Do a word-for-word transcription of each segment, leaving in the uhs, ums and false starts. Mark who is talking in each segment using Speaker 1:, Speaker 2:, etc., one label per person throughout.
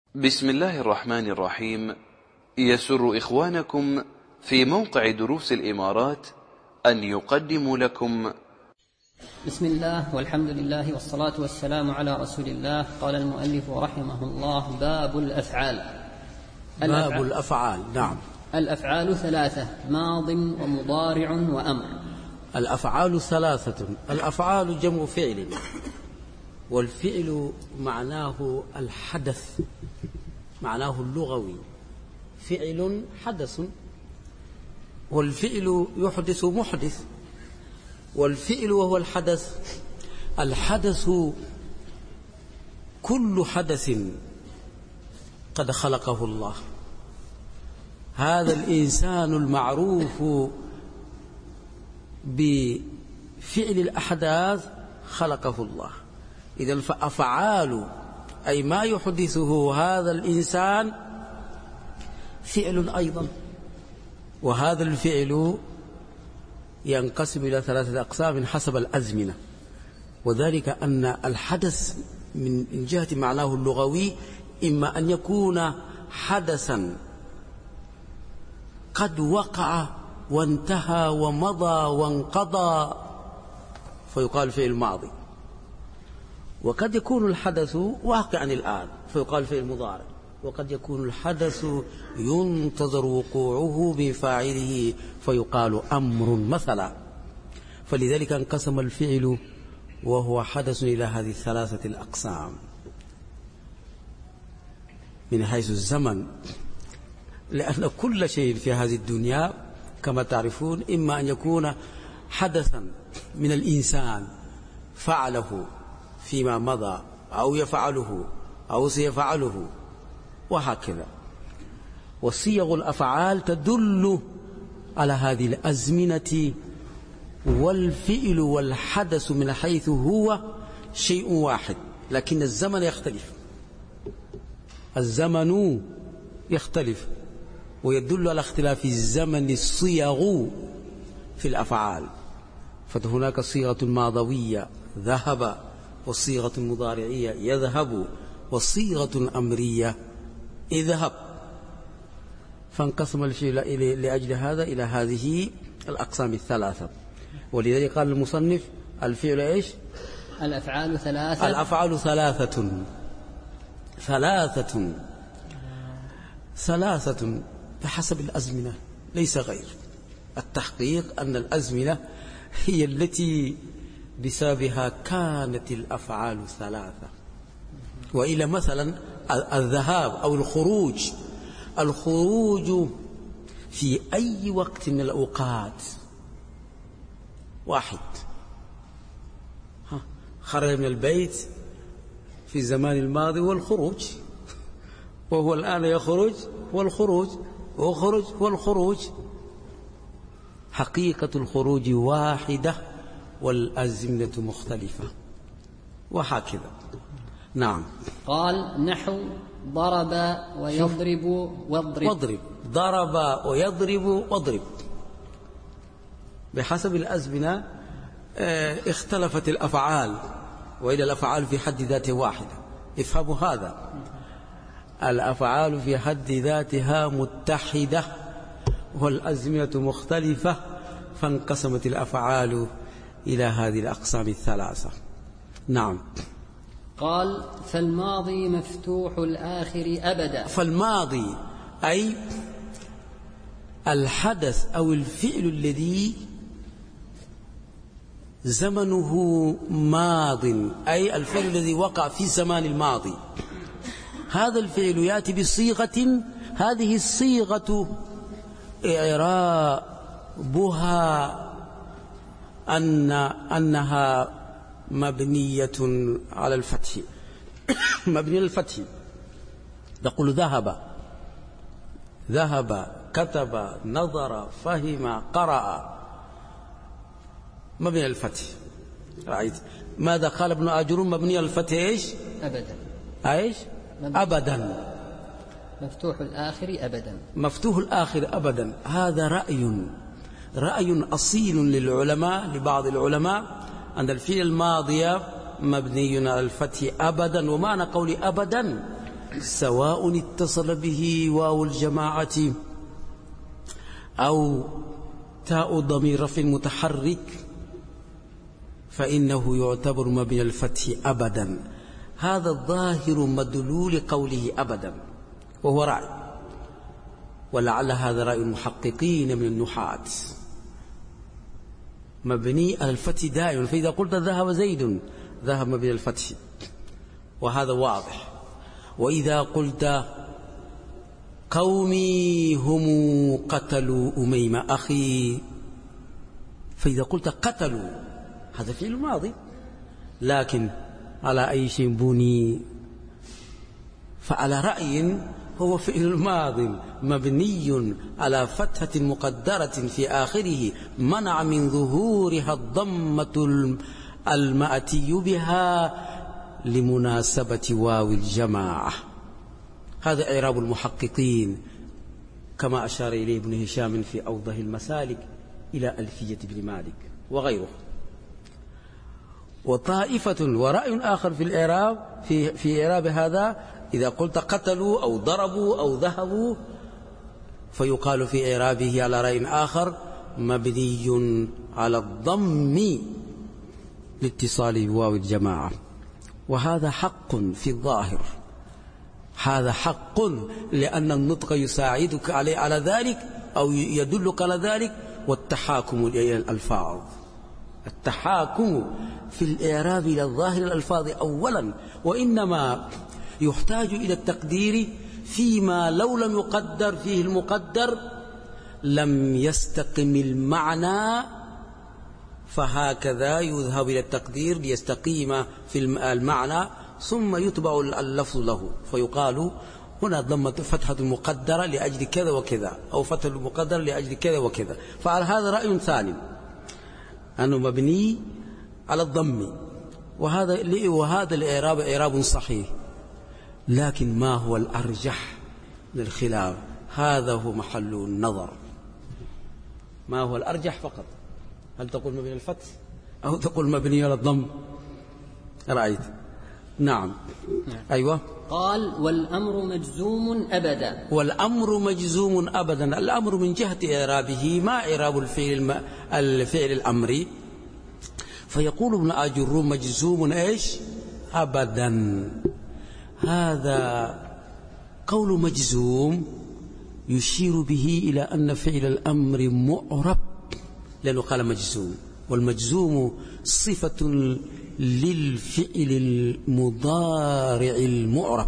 Speaker 1: بسم الله الرحمن الرحيم. يسر إخوانكم في موقع دروس الإمارات أن يقدموا لكم
Speaker 2: بسم الله والحمد لله والصلاة والسلام على رسول الله. قال المؤلف رحمه الله: باب الأفعال.
Speaker 3: باب الأفعال. نعم.
Speaker 2: الأفعال ثلاثة: ماض ومضارع وأمر.
Speaker 3: الأفعال ثلاثة. الأفعال جمع فعل، والفعل معناه الحدث، معناه اللغوي. فعل حدث، والفعل يحدث محدث، والفعل وهو الحدث. الحدث كل حدث قد خلقه الله. هذا الإنسان المعروف بفعل الأحداث خلقه الله. إذن فأفعال أي ما يحدثه هذا الإنسان فعل أيضا، وهذا الفعل ينقسم إلى ثلاثة أقسام حسب الأزمنة، وذلك أن الحدث من جهة معناه اللغوي إما أن يكون حدثا قد وقع وانتهى ومضى وانقضى فيقال فعل ماضي، وقد يكون الحدث واقعا الآن فيقال فعل مضارع، وقد يكون الحدث ينتظر وقوعه بفاعله فيقال أمر مثلا. فلذلك انقسم الفعل وهو حدث إلى هذه الثلاثة الأقسام من حيث الزمن، لأن كل شيء في هذه الدنيا كما تعرفون إما أن يكون حدثا من الإنسان فعله فيما مضى أو يفعله أو سيفعله وهكذا. وصيغ الأفعال تدل على هذه الأزمنة، والفعل والحدث من حيث هو شيء واحد، لكن الزمن يختلف. الزمن يختلف ويدل على اختلاف الزمن الصيغ في الأفعال. فهناك صيغة ماضوية ذهب، والصيغة المضارعية يذهب، والصيغة أمرية اذهب. فانقسم الفعل لأجل هذا إلى هذه الأقسام الثلاثة. ولذلك قال المصنف: الفعل إيش؟
Speaker 2: الأفعال ثلاثة.
Speaker 3: الأفعال ثلاثة ثلاثة ثلاثة بحسب الأزمنة ليس غير. التحقيق أن الأزمنة هي التي بسببها كانت الأفعال ثلاثة. وإلى مثلا الذهاب أو الخروج، الخروج في أي وقت من الأوقات واحد. خرج من البيت في الزمان الماضي والخروج، وهو الآن يخرج والخروج، وخرج والخروج. حقيقة الخروج واحدة والأزمنة مختلفة وهكذا. نعم.
Speaker 2: قال: نحو ضرب ويضرب واضرب.
Speaker 3: واضرب، ضرب ويضرب واضرب. بحسب الأزمنة اختلفت الأفعال، وإلى الأفعال في حد ذاتها واحدة. افهموا هذا، الأفعال في حد ذاتها متحدة والأزمنة مختلفة، فانقسمت الأفعال إلى هذه الأقسام الثلاثة. نعم.
Speaker 2: قال: فالماضي مفتوح الآخر أبدا.
Speaker 3: فالماضي أي الحدث أو الفعل الذي زمنه ماض، أي الفعل الذي وقع في الزمان الماضي. هذا الفعل يأتي بصيغة، هذه الصيغة إعرابها أن أنها مبنية على الفتح مبنية الفتح. نقول ذهب، ذهب، كتب، نظر، فهم، قرأ، مبني الفتح. رأيت ماذا قال ابن آجرون؟ مبني الفتح إيش؟
Speaker 2: أبدا.
Speaker 3: إيش؟ أبدا.
Speaker 2: مفتوح الآخر أبدا.
Speaker 3: مفتوح الآخر أبدا. هذا رأي رأي أصيل للعلماء، لبعض العلماء، أن الفعل الماضي مبني على الفتح أبدا. ومعنى قولي أبدا سواء اتصل به واو الجماعة أو تاء ضمير رفع متحرك فإنه يعتبر مبني الفتح أبدا. هذا الظاهر مدلول قوله أبدا، وهو رأي، ولعل هذا رأي المحققين من النحاة. مبني على الفتح دائما، فإذا قلت ذهب زيد ذهب مبني الفتح، وهذا واضح. وإذا قلت قومي هم قتلوا أميمة أخي، فإذا قلت قتلوا هذا فعل ماضي، لكن على أي شيء بني؟ فعلى رأي هو فعل ماض مبني على فتحة مقدرة في آخره منع من ظهورها الضمة المأتي بها لمناسبة واو الجماعة. هذا إعراب المحققين كما أشار إليه ابن هشام في أوضح المسالك إلى ألفية بن مالك وغيره. وطائفة ورأي آخر في الإعراب في في إعراب هذا، إذا قلت قتلوا أو ضربوا أو ذهبوا فيقال في إعرابه على رأي آخر مبني على الضم لاتصال بواو الجماعة. وهذا حق في الظاهر، هذا حق لأن النطق يساعدك عليه على ذلك أو يدلك على ذلك. والتحاكم إلى الألفاظ، التحاكم في الإعراب إلى الظاهر الألفاظ أولا، وإنما يحتاج إلى التقدير فيما لو لم يقدر فيه المقدر لم يستقم المعنى، فهكذا يذهب إلى التقدير ليستقيم في المعنى ثم يتبع اللفظ له، فيقال هنا ضمة فتحة مقدرة لأجل كذا وكذا، أو فتحة مقدرة لأجل كذا وكذا. فعلى هذا رأي ثاني أنه مبني على الضم، وهذا وهذا الإعراب إعراب صحيح. لكن ما هو الأرجح من الخلاف؟ هذا هو محل النظر. ما هو الأرجح فقط؟ هل تقول مبني على الفتح أو تقول مبني على الضم؟ رأيت؟ نعم. أيوة.
Speaker 2: قال والأمر مجزوم أبدا.
Speaker 3: والأمر مجزوم أبدا. الأمر من جهة إعرابه ما إعراب الفعل الفعل الأمري؟ فيقول ابن آجروم مجزوم إيش؟ أبدا. هذا قول مجزوم يشير به إلى أن فعل الأمر معرب، لأنه قال مجزوم، والمجزوم صفة للفعل المضارع المعرب،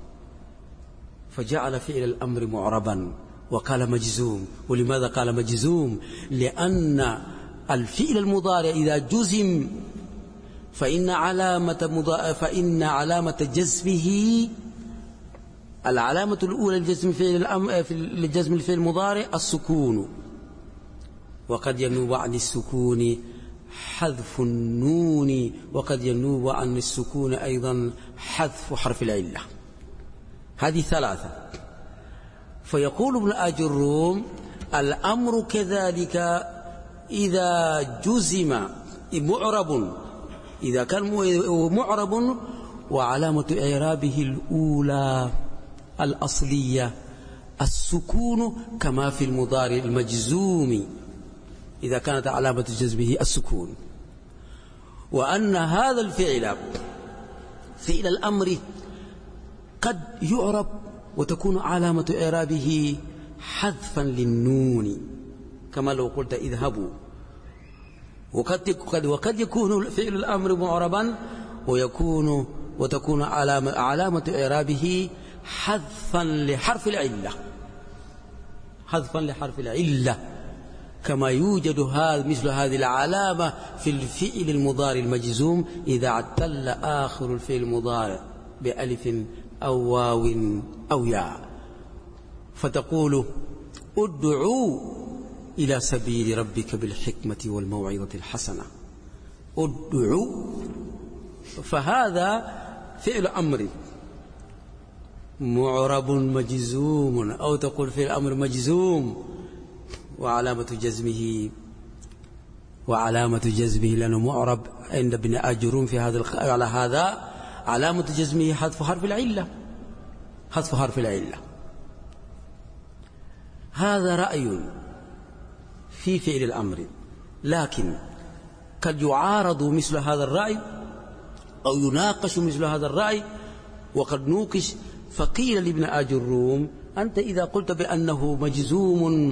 Speaker 3: فجعل فعل الأمر معربا وقال مجزوم. ولماذا قال مجزوم؟ لأن الفعل المضارع إذا جزم فإن علامة مضا... فإن علامة جزمه العلامة الأولى لجزم فعل الأم... لجزم الفعل المضارع السكون، وقد ينوب عن السكون حذف النون، وقد ينوب عن السكون أيضا حذف حرف العلة. هذه ثلاثة. فيقول ابن آجروم الأمر كذلك إذا جزم معرب، إذا كان معرب وعلامة إعرابه الأولى الأصلية السكون كما في المضارع المجزوم إذا كانت علامة جزمه السكون، وأن هذا الفعل فعل الأمر قد يعرب وتكون علامة إعرابه حذفا للنون كما لو قلت اذهبوا، وقد وقد يكون فعل الأمر معربا ويكون وتكون علامة علامة إعرابه حذفا لحرف العلة، حذفا لحرف العلة، كما يوجد هذا مثل هذه العلامة في الفعل المضارع المجزوم إذا اعتل آخر الفعل المضارع بألف أو واو أو ياء، فتقول ادعوا إلى سبيل ربك بالحكمة والموعظة الحسنة، ادعوا، فهذا فعل أمر معرب مجزوم، أو تقول فعل أمر مجزوم وعلامة جزمه وعلامة جزمه لأنه معرب عند ابن آجروم في هذا على هذا علامة جزمه حذف حرف العلة، حذف حرف العلة. هذا رأي في فعل الأمر، لكن قد يعارض مثل هذا الرأي أو يناقش مثل هذا الرأي، وقد نوقش. فقيل لابن آج الروم: أنت إذا قلت بأنه مجزوم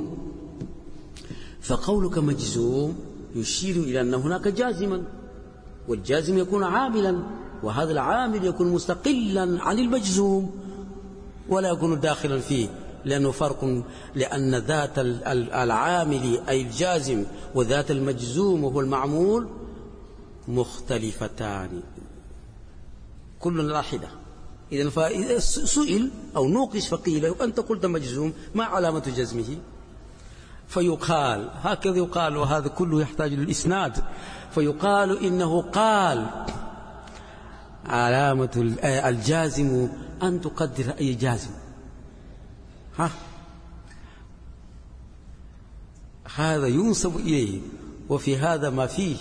Speaker 3: فقولك مجزوم يشير إلى أن هناك جازما، والجازم يكون عاملا، وهذا العامل يكون مستقلا عن المجزوم ولا يكون داخلا فيه، لأنه فرق، لأن ذات العامل أي الجازم وذات المجزوم وهو المعمول مختلفتان، كل واحدة. إذن فإذا سئل أو نوقش فقيل: أنت قلت مجزوم، ما علامة جزمه؟ فيقال هكذا يقال، وهذا كله يحتاج للإسناد. فيقال إنه قال: علامة الجازم أن تقدر أي جازم. ها هذا ينسب إليه، وفي هذا ما فيه.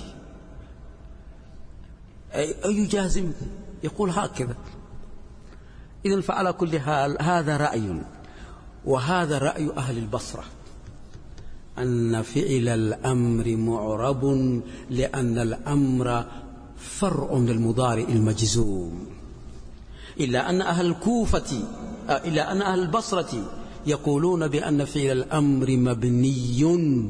Speaker 3: أي جازم يقول هكذا. إذن فعلى كل حال هذا رأي، وهذا رأي أهل البصرة، أن فعل الأمر معرب، لأن الأمر فرع للمضارع المجزوم. إلا أن أهل الكوفة إلا أن أهل البصرة يقولون بأن فعل الأمر مبني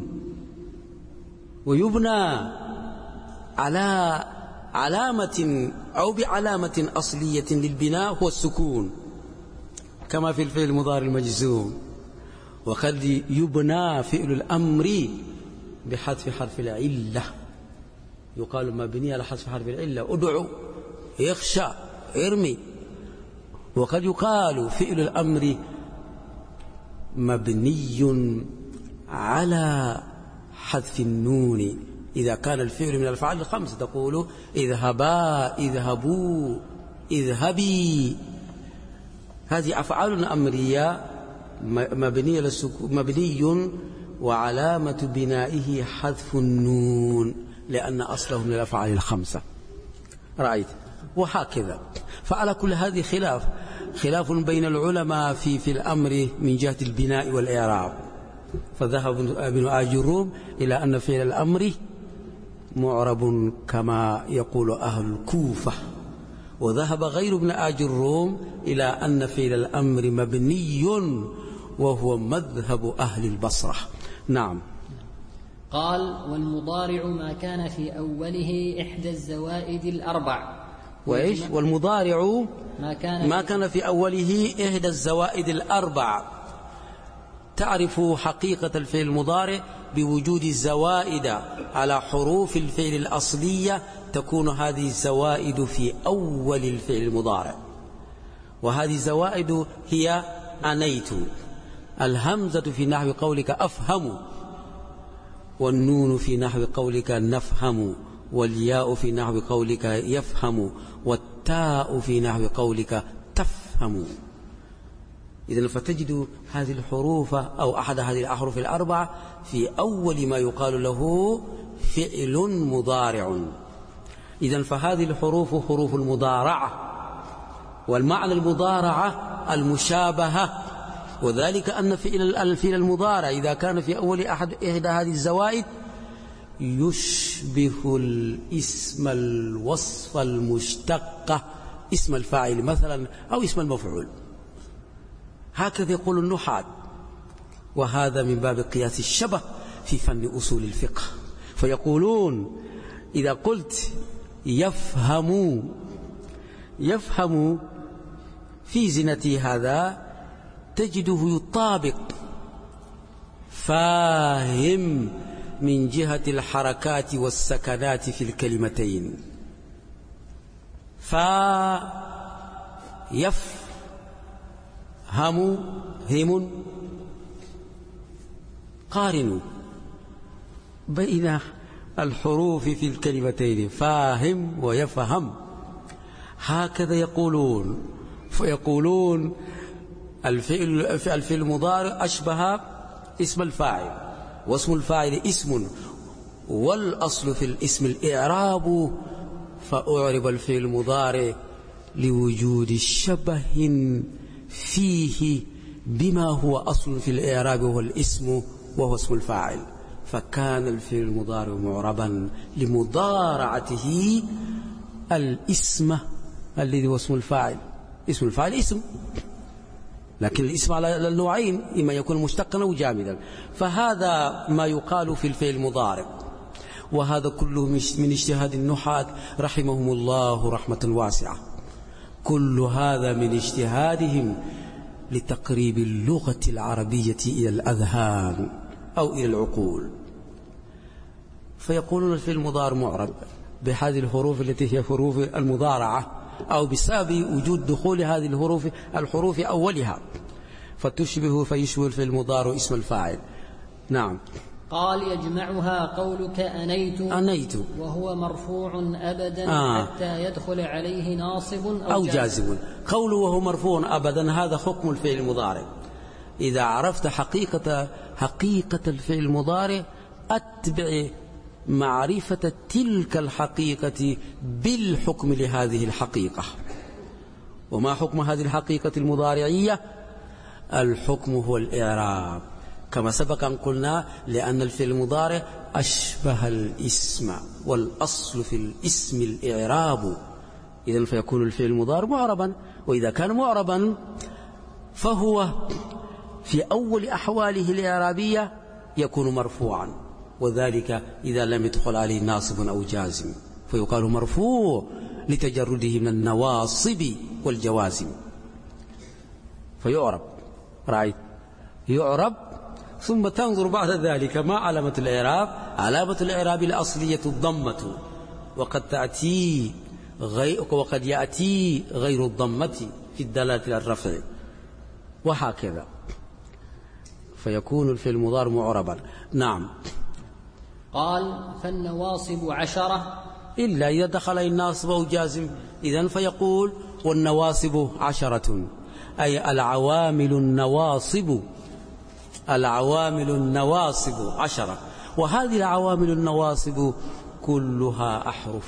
Speaker 3: ويبنى على علامة أو بعلامة أصلية للبناء هو السكون، كما في الفعل المضارع المجزوم. وقد يبنى فعل الأمر بحذف حرف العلة، يقال مبني على حذف حرف العلة: ادعو، يخشى، ارمي. وقد يقال فعل الأمر مبني على حذف النون إذا كان الفعل من الأفعال الخمسة، تقول: اذهبا، اذهبوا، اذهبي. هذه أفعال أمرية مبني مبني وعلامة بنائه حذف النون، لأن أصله من الأفعال الخمسة. رأيت؟ وهكذا. فعلى كل هذه خلاف خلاف بين العلماء في في الأمر من جهة البناء والإعراب. فذهب ابن آج الروم إلى أن فعل الأمر معرب كما يقول أهل الكوفة، وذهب غير ابن آج الروم إلى أن فعل الأمر مبني وهو مذهب أهل البصرة. نعم.
Speaker 2: قال: والمضارع ما كان في أوله إحدى الزوائد الأربع.
Speaker 3: وإيش؟ والمضارع
Speaker 2: ما كان,
Speaker 3: ما كان في أوله إحدى الزوائد الأربع. تعرف حقيقة الفعل المضارع بوجود الزوائد على حروف الفعل الأصلية، تكون هذه الزوائد في أول الفعل المضارع، وهذه الزوائد هي أنيت، الهمزة في نحو قولك أفهم، والنون في نحو قولك نفهم، والياء في نحو قولك يفهم، والتاء في نحو قولك تفهم. إذن فتجد هذه الحروف أو أحد هذه الأحرف الأربعة في أول ما يقال له فعل مضارع. إذن فهذه الحروف حروف المضارعة، والمعنى المضارعة المشابهة، وذلك أن فعل الفعل المضارع إذا كان في أول أحد إحدى هذه الزوائد يشبه الاسم الوصف المشتق، اسم الفاعل مثلا أو اسم المفعول، هكذا يقول النحاة. وهذا من باب قياس الشبه في فن أصول الفقه. فيقولون إذا قلت يفهم يفهم في زنتي هذا تجده يطابق فاهم من جهة الحركات والسكنات في الكلمتين. فا يفهم هم، قارنوا بين الحروف في الكلمتين فاهم ويفهم، هكذا يقولون. فيقولون الفعل الفعل المضارع أشبه اسم الفاعل، واسم الفاعل اسم، والأصل في الاسم الإعراب، فأعرب الفعل المضارع لوجود شبه فيه بما هو أصل في الإعراب وهو الاسم وهو اسم الفاعل، فكان الفعل المضارع معربا لمضارعته الاسم الذي هو اسم الفاعل. اسم الفاعل اسم، لكن الاسم على النوعين، إما يكون مشتقا أو جامدا. فهذا ما يقال في الفعل المضارع، وهذا كله من اجتهاد النحاة رحمهم الله رحمة واسعة. كل هذا من اجتهادهم لتقريب اللغة العربية إلى الأذهان أو إلى العقول. فيقولون الفعل المضارع معرب بهذه الحروف التي هي حروف المضارعة، أو بسبب وجود دخول هذه الحروف الحروف أولها، فتشبه فيشبه الفعل المضارع اسم الفاعل. نعم.
Speaker 2: قال يجمعها قولك أنيت
Speaker 3: أنيت
Speaker 2: وهو مرفوع أبدا
Speaker 3: آه.
Speaker 2: حتى يدخل عليه ناصب أو,
Speaker 3: أو جازم. قوله وهو مرفوع أبدا هذا حكم الفعل المضارع. إذا عرفت حقيقة حقيقة الفعل المضارع أتبع معرفة تلك الحقيقة بالحكم لهذه الحقيقة. وما حكم هذه الحقيقة المضارعية؟ الحكم هو الإعراب، كما سبق أن قلنا، لأن الفعل المضارع أشبه الاسم، والأصل في الاسم الإعراب. إذن فيكون الفعل المضارع معربا، وإذا كان معربا فهو في أول أحواله الإعرابية يكون مرفوعا، وذلك إذا لم يدخل عليه ناصب أو جازم، فيقال مرفوع لتجرده من النواصب والجوازم، فيعرب. رأيت يعرب، ثم تنظر بعد ذلك ما علامة الإعراب. علامة الإعراب الأصلية الضمة، وقد تأتي غير وقد يأتي غير الضمة في الدلالة على الرفع، وهكذا، فيكون الفعل المضارع معربا. نعم.
Speaker 2: قال فالنواصب عشرة
Speaker 3: إلا إذا دخل الناصب أو جازم، إذن فيقول والنواصب عشرة، أي العوامل النواصب العوامل النواصب عشرة. وهذه العوامل النواصب كلها أحرف،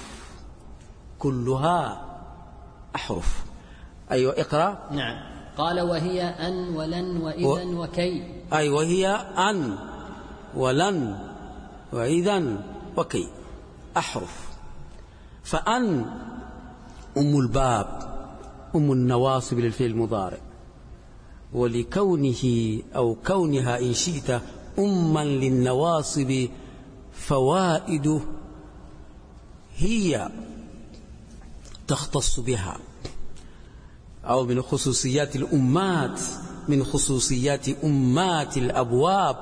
Speaker 3: كلها أحرف. أيوة اقرأ.
Speaker 2: نعم. قال وهي أن ولن وإذن و... وكي.
Speaker 3: أي وهي أن ولن وإذن وكي، أحرف. فأن أم الباب، أم النواصب للفعل المضارع، ولكونه أو كونها إن شئت أما للنواصب فوائد هي تختص بها، أو من خصوصيات الأمات، من خصوصيات أمات الأبواب.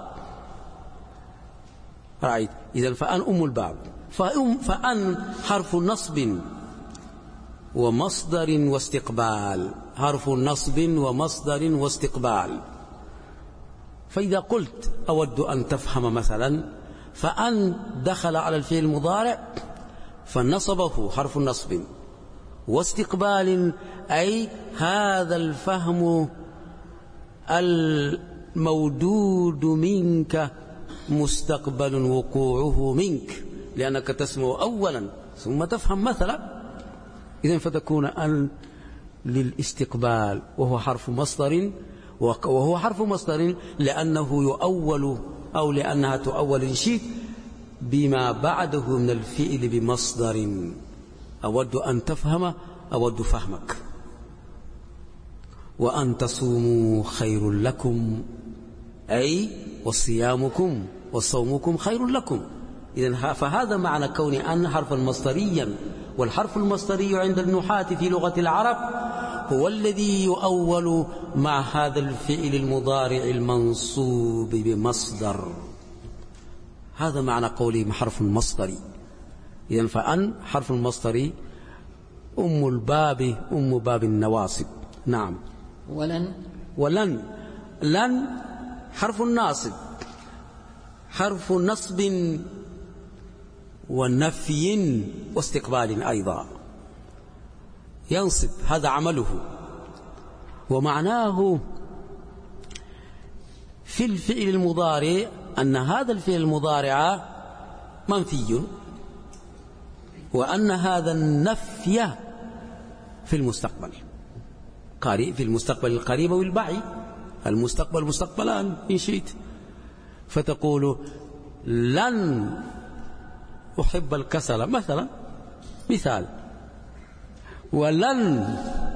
Speaker 3: رأيت؟ إذن فأن أم الباب، فأم فأن حرف نصب ومصدر واستقبال، حرف نصب ومصدر واستقبال. فإذا قلت أود أن تفهم مثلا فأن دخل على الفعل المضارع فنصبه حرف نصب، واستقبال أي هذا الفهم المودود منك مستقبل وقوعه منك، لأنك تسمع أولا ثم تفهم مثلا. إذن فتكون أن للاستقبال، وهو حرف مصدر، وهو حرف مصدر لأنه يؤول أو لأنها تؤول إن شئت بما بعده من الفعل بمصدر. أود أن تفهم، أود فهمك. وأن تصوموا خير لكم، أي وصيامكم وصومكم خير لكم. إذن فهذا معنى كون أن حرفا مصدريا، والحرف المصدري عند النحاة في لغة العرب هو الذي يؤول مع هذا الفعل المضارع المنصوب بمصدر. هذا معنى قولهم حرف مصدري. إذن فأن حرف المصدري أم الباب، أم باب النواصب. نعم.
Speaker 2: ولن
Speaker 3: ولن لن حرف ناصب، حرف نصب ونفي واستقبال أيضا، ينصب، هذا عمله. ومعناه في الفعل المضارع أن هذا الفعل المضارع منفي، وأن هذا النفي في المستقبل، في المستقبل القريب والبعيد، المستقبل مستقبلان إن شئت، فتقول لن أحب الكسل مثلا، مثال، ولن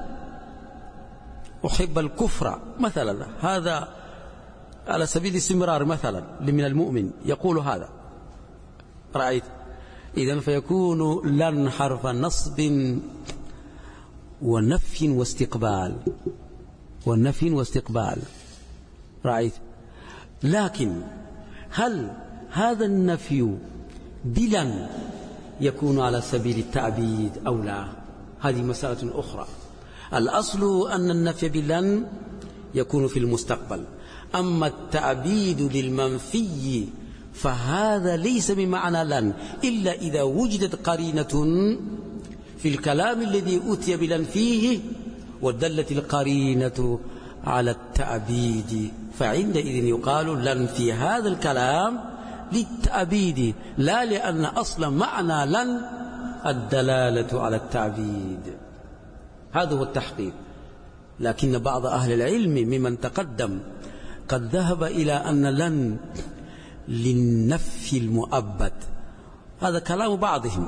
Speaker 3: أحب الكفر مثلا، هذا على سبيل الاستمرار مثلا من المؤمن يقول هذا، رأيت؟ إذن فيكون لن حرف نصب ونفي واستقبال، والنفي واستقبال، رأيت؟ لكن هل هذا النفي بلن يكون على سبيل التعبيد أو لا؟ هذه مسألة أخرى. الأصل أن النفي بلن يكون في المستقبل، أما التعبيد للمنفي فهذا ليس بمعنى لن، إلا إذا وجدت قرينة في الكلام الذي أتي بلن فيه ودلت القرينة على التعبيد، فعندئذ يقال لن في هذا الكلام للتعبيد، لا لأن أصلا معنى لن الدلالة على التعبيد. هذا هو التحقيق. لكن بعض أهل العلم ممن تقدم قد ذهب إلى أن لن للنفي المؤبد، هذا كلام بعضهم،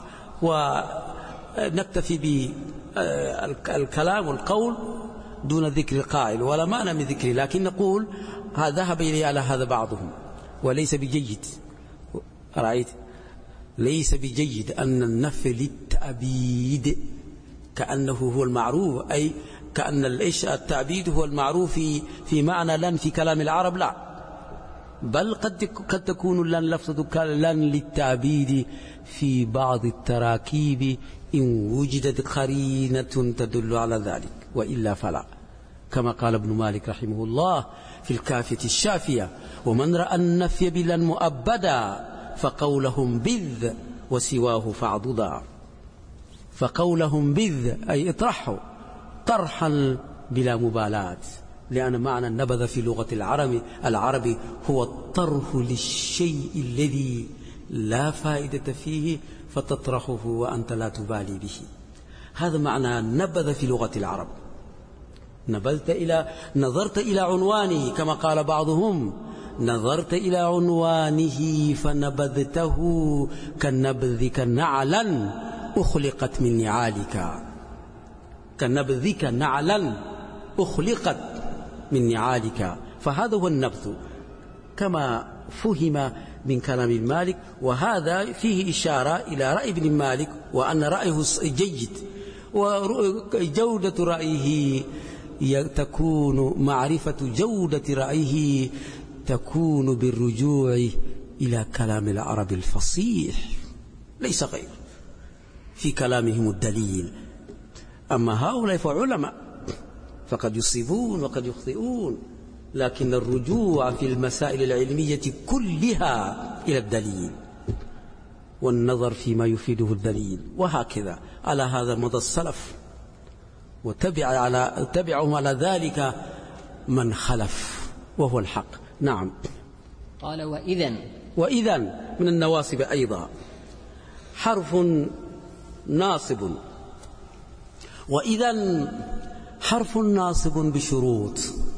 Speaker 3: ونكتفي بالكلام والقول دون ذكر القائل، ولا معنى من ذكره، لكن نقول ذهب إليه على هذا بعضهم، وليس بجيد. رأيت؟ ليس بجيد أن النفي للتأبيد كأنه هو المعروف، أي كأن التعبيد هو المعروف في في معنى لن في كلام العرب، لا، بل قد قد تكون لن لفظة لن للتعبيد في بعض التراكيب إن وجدت قرينة تدل على ذلك، وإلا فلا، كما قال ابن مالك رحمه الله في الكافية الشافية: ومن رأى النفي بلن مؤبدا فقولهم بذ وسواه فاعضدا. فقولهم بذ أي اطرحوا طرحا بلا مبالاة، لأن معنى النبذ في لغة العرب العربي هو الطرح للشيء الذي لا فائدة فيه فتطرحه وأنت لا تبالي به، هذا معنى نبذ في لغة العرب. نبذت إلى نظرت إلى عنوانه، كما قال بعضهم: نظرت إلى عنوانه فنبذته كنبذك نعلا أخلقت من نعالك، كنبذك نعلا أخلقت من نعالك، فهذا هو النبذ كما فهم من كلام مالك. وهذا فيه إشارة إلى رأي ابن مالك، وأن رأيه جيد، وجودة رأيه تكون معرفة جودة رأيه تكون بالرجوع إلى كلام العرب الفصيح ليس غير، في كلامهم الدليل. أما هؤلاء فعلماء فقد يصيبون وقد يخطئون، لكن الرجوع في المسائل العلمية كلها إلى الدليل والنظر فيما يفيده الدليل، وهكذا على هذا مضى السلف، وتبع على تبعهم على ذلك من خلف، وهو الحق. نعم.
Speaker 2: قال: وإذن
Speaker 3: وإذن من النواصب أيضا حرف ناصب، وإذن حرف ناصب بشروط.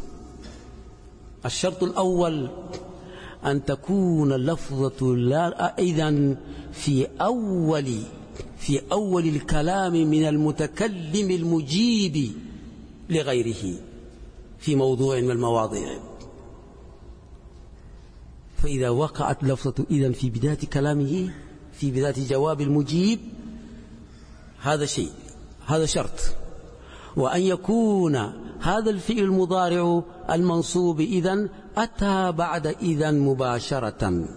Speaker 3: الشرط الأول أن تكون لفظة لا إذن في أول في أول الكلام من المتكلم المجيب لغيره في موضوع من المواضيع. فإذا وقعت لفظة إذن في بداية كلامه في بداية جواب المجيب، هذا شيء، هذا شرط. وأن يكون هذا الفعل المضارع المنصوب إذن أتى بعد إذن مباشرة،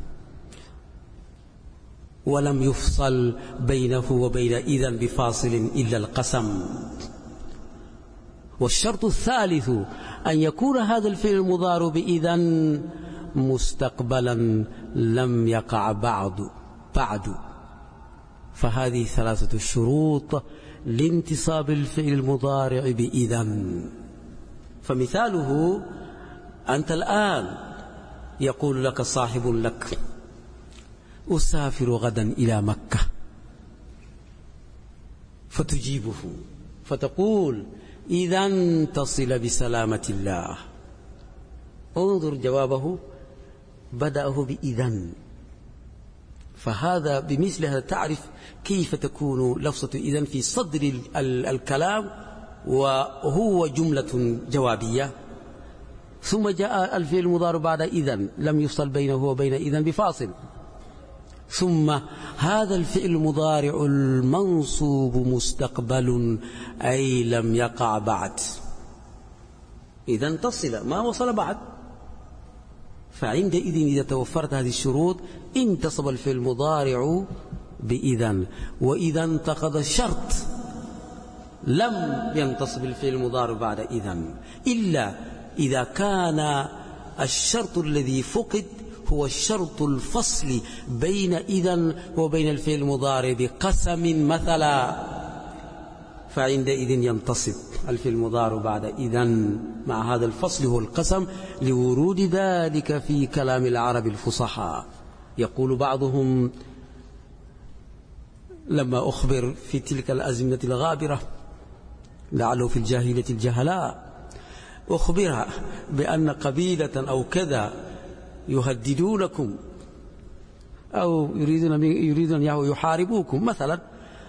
Speaker 3: ولم يفصل بينه وبين إذن بفاصل إلا القسم. والشرط الثالث أن يكون هذا الفعل المضارع بإذن مستقبلا لم يقع بعد بعد فهذه ثلاثة الشروط لانتصاب الفعل المضارع بإذن. فمثاله: أنت الآن يقول لك صاحب لك: أسافر غدا إلى مكة، فتجيبه فتقول: إذا تصل بسلامة الله. انظر جوابه، بدأه بإذن. فهذا بمثل هذا تعرف كيف تكون لفظة إذن في صدر الكلام وهو جملة جوابية. ثم جاء الفعل المضارع بعد إذن، لم يفصل بينه وبين إذن بفاصل. ثم هذا الفعل المضارع المنصوب مستقبل، أي لم يقع بعد، إذن تصل ما وصل بعد. فعندئذ إذا توفرت هذه الشروط انتصب الفعل المضارع بإذن. وإذا انتقض الشرط لم ينتصب الفعل المضارع بعد إذن، إلا إذا كان الشرط الذي فقد هو الشرط الفصل بين إذن وبين الفعل المضارع بقسم مثلا، فعندئذ ينتصب الفعل المضارع بعد إذن مع هذا الفصل هو القسم، لورود ذلك في كلام العرب الفصحاء. يقول بعضهم لما أخبر في تلك الأزمنة الغابرة، لعله في الجاهلية الجهلاء، أخبرها بأن قبيلة أو كذا يهددونكم أو يريدون يريدون يحاربوكم مثلا،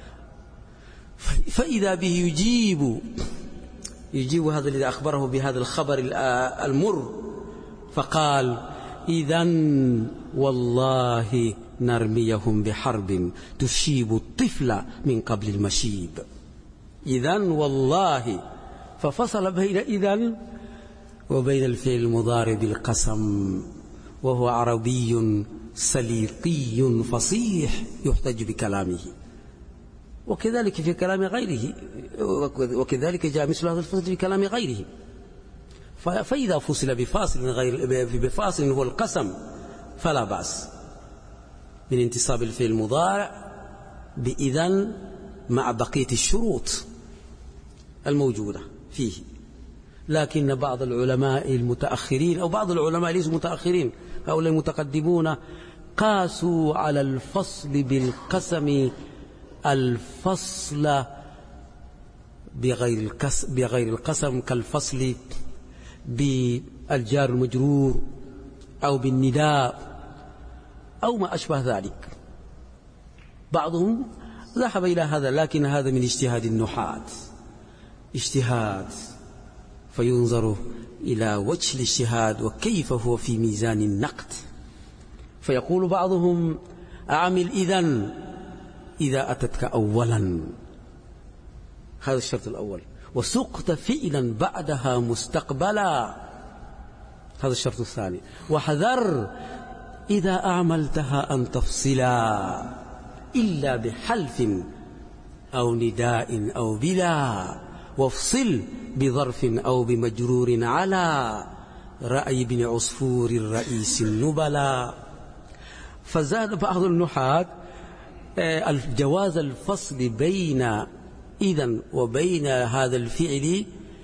Speaker 3: فإذا به يجيب يجيب هذا الذي أخبره بهذا الخبر المر، فقال إذن والله نرميهم بحرب تشيب الطفل من قبل المشيب. إذن والله، ففصل بين إذن وبين الفعل المضارع بالقسم، وهو عربي سليقي فصيح يحتج بكلامه. وكذلك في كلام غيره، وكذلك جاء مثل هذا الفصل في كلام غيره. فإذا فصل بفاصل غير بفاصل هو القسم فلا بأس من انتصاب الفعل المضارع بإذن مع بقية الشروط الموجودة فيه. لكن بعض العلماء المتأخرين أو بعض العلماء ليسوا متأخرين، هؤلاء المتقدمون، قاسوا على الفصل بالقسم الفصل بغير القسم, بغير القسم كالفصل بالجار المجرور أو بالنداء أو ما أشبه ذلك. بعضهم ذهب إلى هذا، لكن هذا من اجتهاد النحاة، اجتهاد، فينظر إلى وجه الاجتهاد وكيف هو في ميزان النقد. فيقول بعضهم أعمل إذن إذا أتتك أولا، هذا الشرط الأول، وسقط فعلا بعدها مستقبلا، هذا الشرط الثاني، واحذر إذا أعملتها أن تفصلا إلا بحلف أو نداء أو بلا، وافصل بظرف أو بمجرور على رأي ابن عصفور الرئيس النبلا. فزاد بعض النحاة الجواز الفصل بين إذن وبين هذا الفعل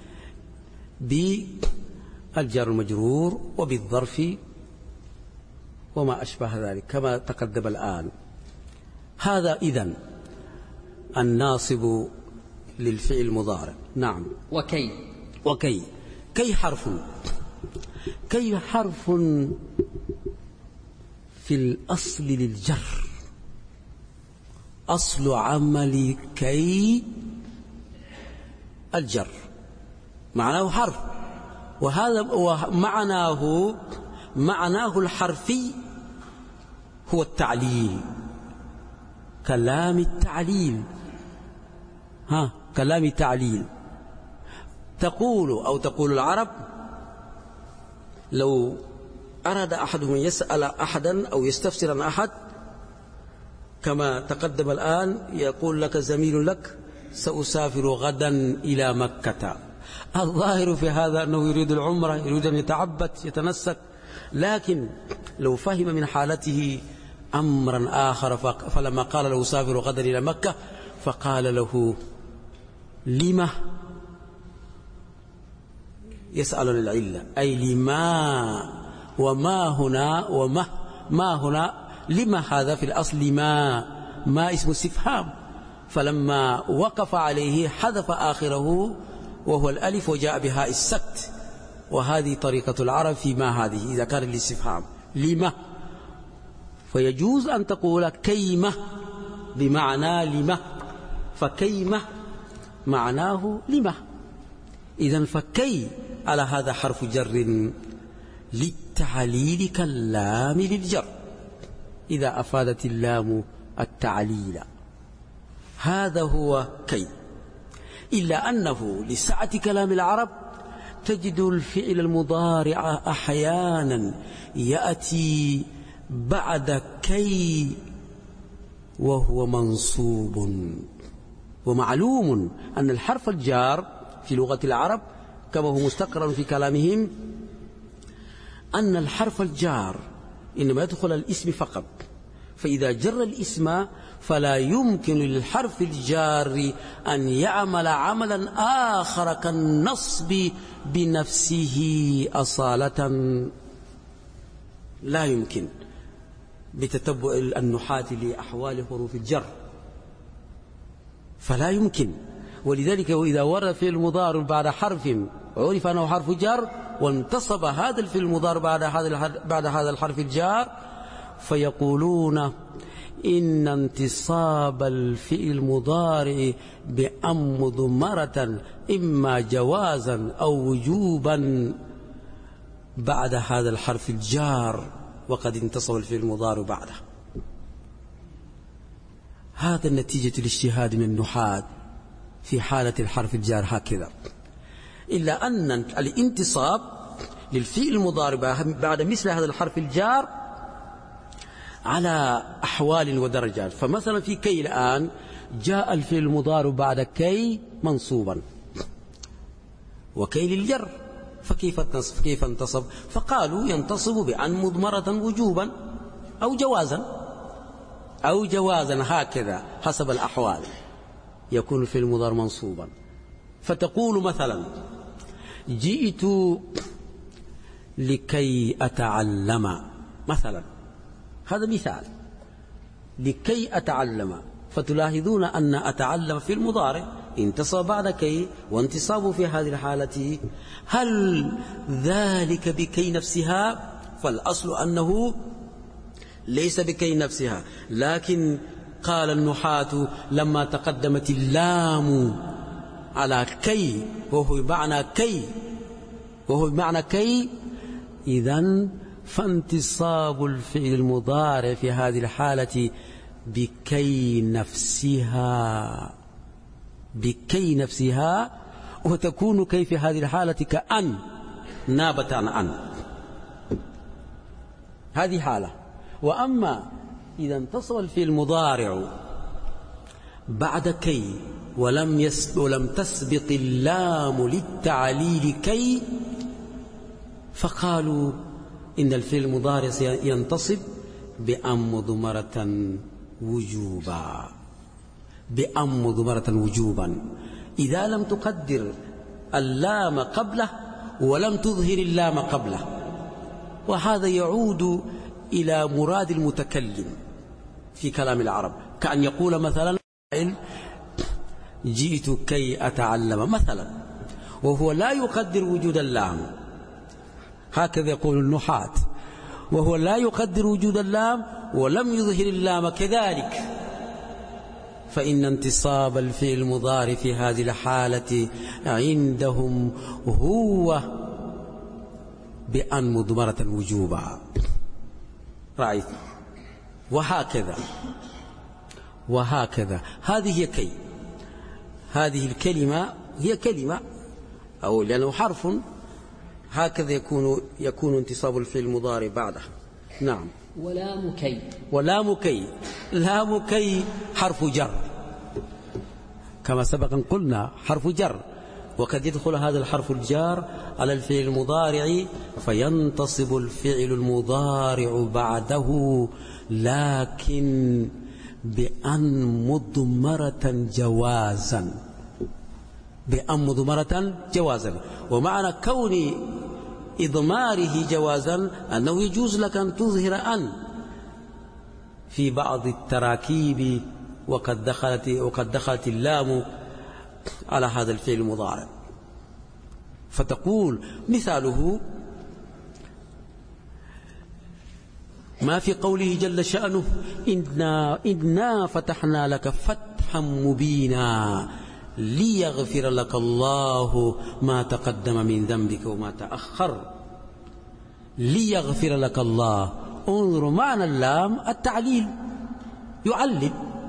Speaker 3: بالجار المجرور وبالظرف وما أشبه ذلك كما تقدم الآن. هذا إذن الناصب للفعل المضارع. نعم.
Speaker 2: وكي
Speaker 3: وكي كي حرف كي حرف في الأصل للجر، أصل عمل كي الجر، معناه حرف، وهذا ومعناه معناه الحرفي هو التعليل، كلام التعليل، ها كلام التعليل. تقول أو تقول العرب لو أراد أحدهم يسأل أحدا أو يستفسر عن أحد كما تقدم الآن، يقول لك زميل لك سأسافر غدا إلى مكة. الظاهر في هذا أنه يريد العمرة، يريد أن يتعبد يتنسك، لكن لو فهم من حالته أمرا آخر، فلما قال له سافر غدا إلى مكة فقال له لما، يسأل العلة، أي لما، وما هنا وما ما هنا، لما هذا في الأصل ما ما اسم استفهام، فلما وقف عليه حذف آخره وهو الألف وجاء بهاء السكت، وهذه طريقة العرب في ما هذه إذا كان الاستفهام لما، فيجوز أن تقول كيمة بمعنى لما، فكيمة معناه لما. إذن فكي على هذا حرف جر للتعليل كاللام للجر إذا أفادت اللام التعليل، هذا هو كي. إلا أنه لسعة كلام العرب تجد الفعل المضارع أحيانا يأتي بعد كي وهو منصوب، ومعلوم أن الحرف الجار في لغة العرب كما هو مستقر في كلامهم أن الحرف الجار إنما يدخل الاسم فقط، فإذا جر الاسم فلا يمكن للحرف الجار أن يعمل عملا آخر كالنصب بنفسه أصالة، لا يمكن بتتبع النحاة لأحوال حروف الجر، فلا يمكن. ولذلك وإذا ورد في المضارع بعد حرف عرف أنه حرف جر وانتصب هذا الفعل المضارع بعد هذا بعد هذا الحرف الجار، فيقولون إن انتصاب الفعل المضارع بأم مضمرة إما جوازا أو وجوبا بعد هذا الحرف الجار وقد انتصب الفعل المضارع بعده. هذا النتيجة الاجتهاد من النحاة في حالة الحرف الجار هكذا. إلا أن الانتصاب للفعل المضارع بعد مثل هذا الحرف الجار على أحوال ودرجات. فمثلا في كي الآن جاء الفعل المضارع بعد كي منصوبا، وكي للجر، فكيف انتصب؟ كيف انتصب؟ فقالوا ينتصب بأن مضمرة وجوبا أو جوازا أو جوازا هكذا حسب الأحوال يكون الفعل المضارع منصوبا. فتقول مثلا جئت لكي أتعلم مثلا، هذا مثال لكي أتعلم، فتلاحظون أن أتعلم في المضارع انتصب بعد كي، وانتصابه في هذه الحالة هل ذلك بكي نفسها؟ فالأصل أنه ليس بكي نفسها، لكن قال النحاة لما تقدمت اللام على كي وهو بمعنى كي وهو بمعنى كي إذن فانتصاب الفعل المضارع في هذه الحالة بكي نفسها بكي نفسها وتكون كي في هذه الحالة كأن نابت عن أن، هذه حالة. وأما إذا انتصب الفعل المضارع بعد كي ولم يسبق ولم تسبق اللام للتعليل كي، فقالوا إن الفعل المضارع ينتصب بأم مضمرة وجوبا بأم مضمرة وجوبا إذا لم تقدر اللام قبله ولم تظهر اللام قبله. وهذا يعود إلى مراد المتكلم في كلام العرب، كأن يقول مثلا جئت كي أتعلم مثلا، وهو لا يقدر وجود اللام، هكذا يقول النحاة، وهو لا يقدر وجود اللام ولم يظهر اللام كذلك، فإن انتصاب الفعل المضارع في هذه الحالة عندهم هو بأن مضمرة وجوبا. رأيت؟ وهكذا وهكذا هذه هي كي، هذه الكلمة هي كلمة أو لأنه حرف، هكذا يكون يكون انتصاب الفعل المضارع بعده. نعم.
Speaker 2: ولام كي
Speaker 3: ولام كي لام كي حرف جر كما سبق قلنا، حرف جر، وقد يدخل هذا الحرف الجار على الفعل المضارع فينتصب الفعل المضارع بعده لكن بأن مضمرة جوازا بأن مضمرة جوازا. ومعنى كون إضماره جوازا أنه يجوز لك أن تظهر أن في بعض التراكيب وقد دخلت وقد دخلت اللام على هذا الفعل المضارع. فتقول مثاله ما في قوله جل شأنه إنا, إنا فتحنا لك فتحا مبينا ليغفر لك الله ما تقدم من ذنبك وما تأخر. ليغفر لك الله، انظروا معنى اللام التعليل، يعلل.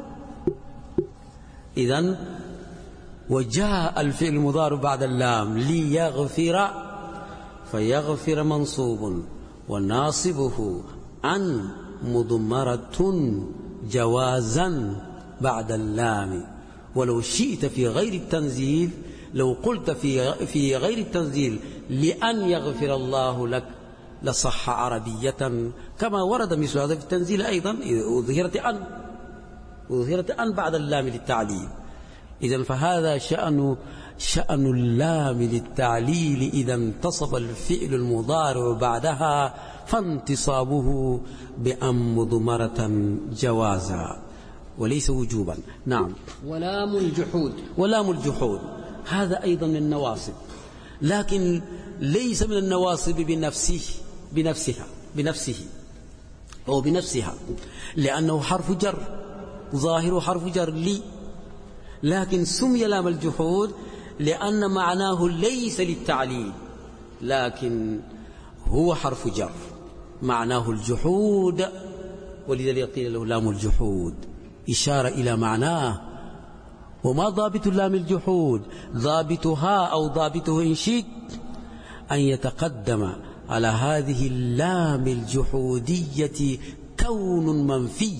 Speaker 3: إذن وجاء الفعل المضارع بعد اللام ليغفر، فيغفر منصوب وناصبه أن مضمرة جوازا بعد اللام. ولو شئت في غير التنزيل، لو قلت في في غير التنزيل لأن يغفر الله لك لصح عربية، كما ورد مثل هذا في التنزيل أيضا، ظهرت أن ظهرت أن بعد اللام للتعليل. إذن فهذا شأن شأن اللام للتعليل إذا انتصب الفعل المضارع بعدها، فانتصابه بأن مضمرة جوازا وليس وجوبا. نعم.
Speaker 2: ولام الجحود،
Speaker 3: ولام الجحود هذا أيضا من النواصب، لكن ليس من النواصب بنفسه بنفسها بنفسه أو بنفسها، لأنه حرف جر ظاهر حرف جر لي، لكن سمي لام الجحود لأن معناه ليس للتعليل، لكن هو حرف جر معناه الجحود، ولذلك قيل له لام الجحود، إشارة إلى معناه. وما ضابط لام الجحود؟ ضابطها أو ضابطه إن شئت أن يتقدم على هذه اللام الجحودية كون منفي،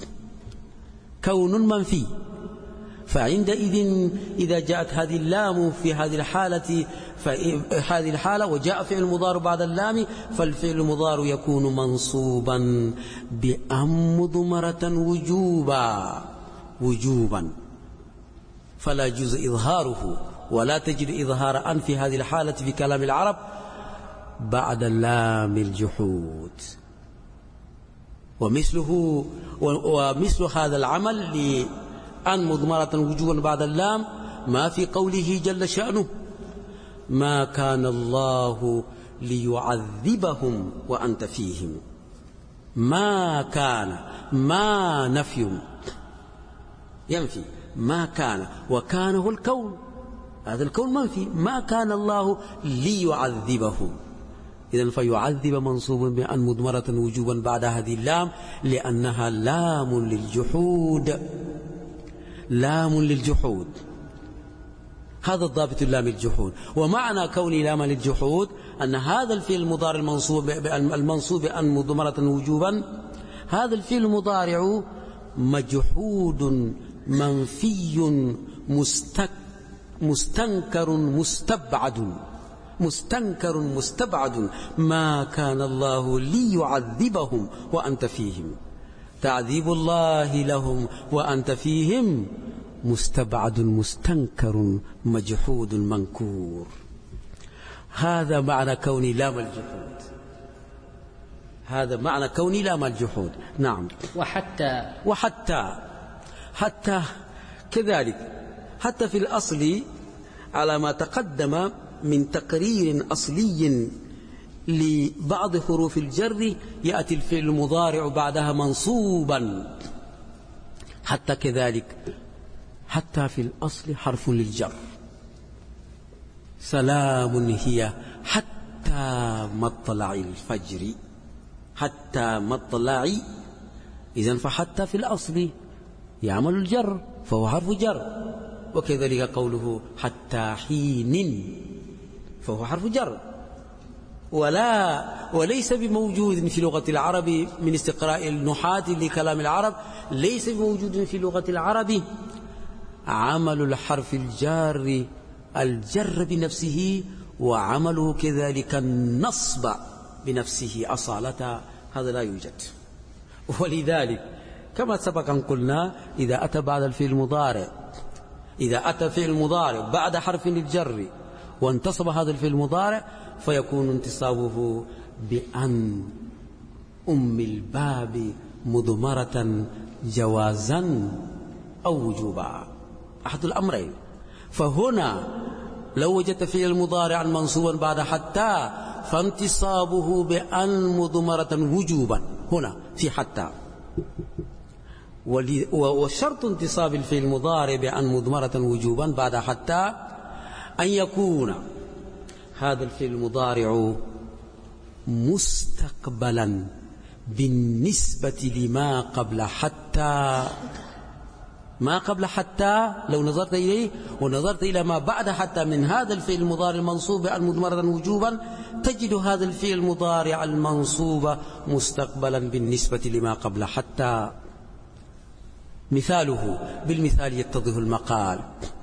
Speaker 3: كون منفي. فعندئذ إذا جاءت هذه اللام في هذه الحالة هذه الحالة وجاء فعل مضارع بعد اللام، فالفعل المضارع يكون منصوبا بأن مضمرة وجوبا وجوبا فلا يجوز إظهاره، ولا تجد إظهار أن في هذه الحالة في كلام العرب بعد اللام الجحود. ومثله ومثل هذا العمل لأن مضمرة وجوبا بعد اللام ما في قوله جل شأنه ما كان الله ليعذبهم وأنت فيهم. ما كان، ما نفي ينفي ما كان، وكان هو الكون، هذا الكون منفي، ما كان الله ليعذبهم. إذن فيعذب منصوب بأن مضمرة وجوبا بعد هذه اللام لأنها لام للجحود، لام للجحود. هذا الضابط اللام الجحود. ومعنى كون لام للجحود أن هذا الفعل المضارع المنصوب المنصوب بأن مضمرة وجوبا، هذا الفعل المضارع مجحود منفي مستك مستنكر مستبعد مستنكر مستبعد. ما كان الله ليعذبهم وأنت فيهم، تعذيب الله لهم وأنت فيهم مستبعد مستنكر مجحود منكور. هذا معنى كون لام الجحود، هذا معنى كون لام الجحود. نعم.
Speaker 2: وحتى
Speaker 3: وحتى حتى كذلك، حتى في الأصل على ما تقدم من تقرير أصلي لبعض حروف الجر يأتي الفعل المضارع بعدها منصوبا. حتى كذلك، حتى في الأصل حرف للجر. سلام هي حتى مطلع الفجر، حتى مطلع. إذن فحتى في الأصل يعمل الجر فهو حرف جر، وكذلك قوله حتى حين فهو حرف جر. ولا وليس بموجود في لغة العرب من استقراء النحاة لكلام العرب، ليس بموجود في لغة العرب عمل الحرف الجار الجر بنفسه، وعمله كذلك النصب بنفسه أصالة، هذا لا يوجد. ولذلك كما سبق أن قلنا إذا أتى بعد الفعل المضارع إذا أتى فعل المضارع بعد حرف الجر وانتصب هذا الفعل المضارع فيكون انتصابه بأن أم الباب مضمرة جوازا أو وجوبا، أحد الأمرين. فهنا لو وجدت فعل المضارع منصوبا بعد حتى فانتصابه بأن مضمرة وجوبا هنا في حتى. وشرط انتصاب الفعل المضارع بأن مضمرة وجوبا بعد حتى أن يكون هذا الفعل المضارع مستقبلا بالنسبة لما قبل حتى. ما قبل حتى لو نظرت إليه ونظرت إلى ما بعد حتى من هذا الفعل المضارع المنصوب بأن مضمرة وجوبا تجد هذا الفعل المضارع المنصوب مستقبلا بالنسبة لما قبل حتى. مثاله بالمثال يتضح المقال،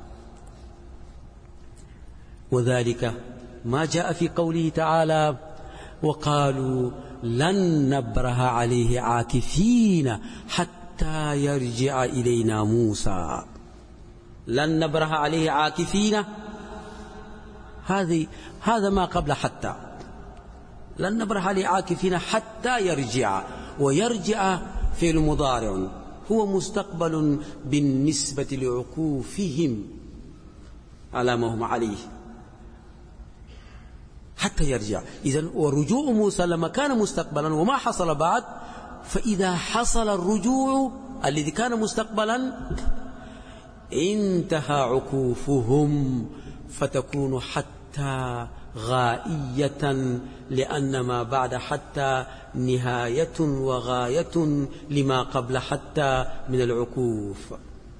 Speaker 3: وذلك ما جاء في قوله تعالى وقالوا لن نبرح عليه عاكفين حتى يرجع إلينا موسى. لن نبرح عليه عاكفين، هذه هذا ما قبل حتى. لن نبرح عليه عاكفين حتى يرجع، ويرجع فعل مضارع هو مستقبل بالنسبة لعكوفهم على ما هم عليه حتى يرجع. إذن ورجوع موسى لما كان مستقبلا وما حصل بعد، فإذا حصل الرجوع الذي كان مستقبلا انتهى عكوفهم، فتكون حتى غائية، لأن ما بعد حتى نهاية وغاية لما قبل حتى من العكوف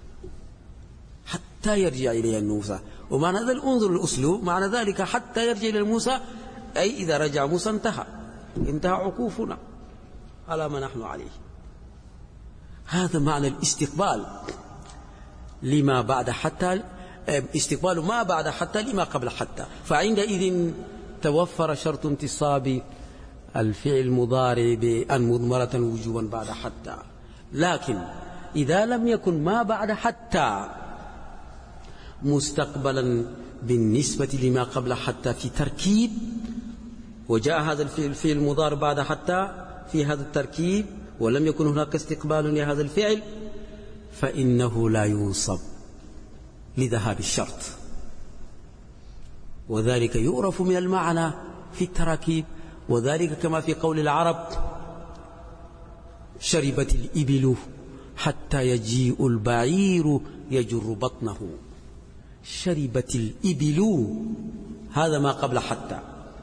Speaker 3: حتى يرجع إليه موسى. ومعنى ذلك انظر الأسلوب، معنى ذلك حتى يرجع إلى موسى أي إذا رجع موسى انتهى انتهى عكوفنا على ما نحن عليه. هذا معنى الاستقبال لما بعد حتى، استقبال ما بعد حتى لما قبل حتى. فعندئذ توفر شرط انتصاب الفعل المضارع بأن مضمرة وجوبا بعد حتى. لكن إذا لم يكن ما بعد حتى مستقبلا بالنسبة لما قبل حتى في تركيب، وجاء هذا الفعل المضارع بعد حتى في هذا التركيب ولم يكن هناك استقبال لهذا الفعل، فإنه لا ينصب لذهاب الشرط. وذلك يعرف من المعنى في التراكيب، وذلك كما في قول العرب شربت الإبل حتى يجيء البعير يجر بطنه. شربت الإبل هذا ما قبل حتى.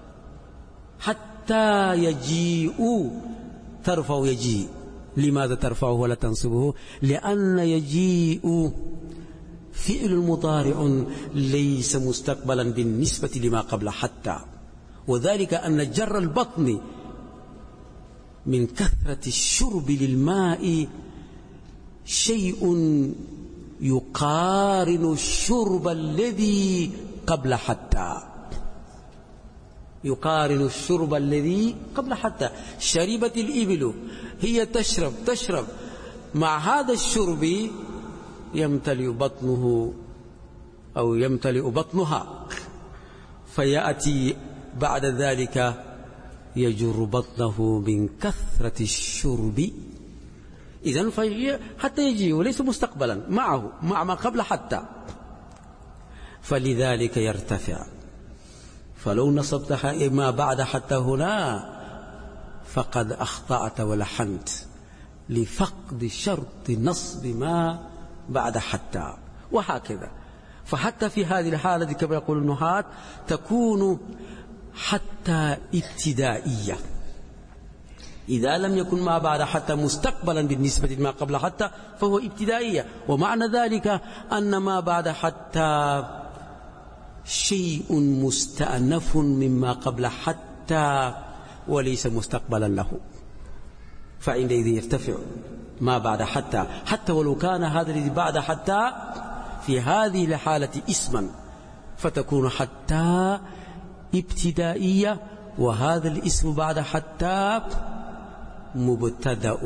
Speaker 3: حتى يجيء ترفع يجيء، لماذا ترفعه ولا تنصبه؟ لأن يجيء فعل مضارع ليس مستقبلا بالنسبة لما قبل حتى، وذلك أن جر البطن من كثرة الشرب للماء شيء يقارن الشرب الذي قبل حتى، يقارن الشرب الذي قبل حتى. شربت الإبل هي تشرب تشرب مع هذا الشرب يمتلئ بطنه أو يمتلئ بطنها، فيأتي بعد ذلك يجر بطنه من كثرة الشرب. إذن حتى يجي وليس مستقبلا معه مع ما قبل حتى، فلذلك يرتفع. فلو نصبت ما بعد حتى هنا فقد أخطأت ولحنت لفقد شرط نصب ما بعد حتى، وهكذا. فحتى في هذه الحالة كما يقول النحاة تكون حتى ابتدائية. إذا لم يكن ما بعد حتى مستقبلا بالنسبة لما قبل حتى فهو ابتدائية. ومعنى ذلك أن ما بعد حتى شيء مستأنف مما قبل حتى وليس مستقبلا له، فعندئذ يرتفع ما بعد حتى، حتى ولو كان هذا الذي بعد حتى في هذه الحالة اسما، فتكون حتى ابتدائية، وهذا الاسم بعد حتى مبتدأ،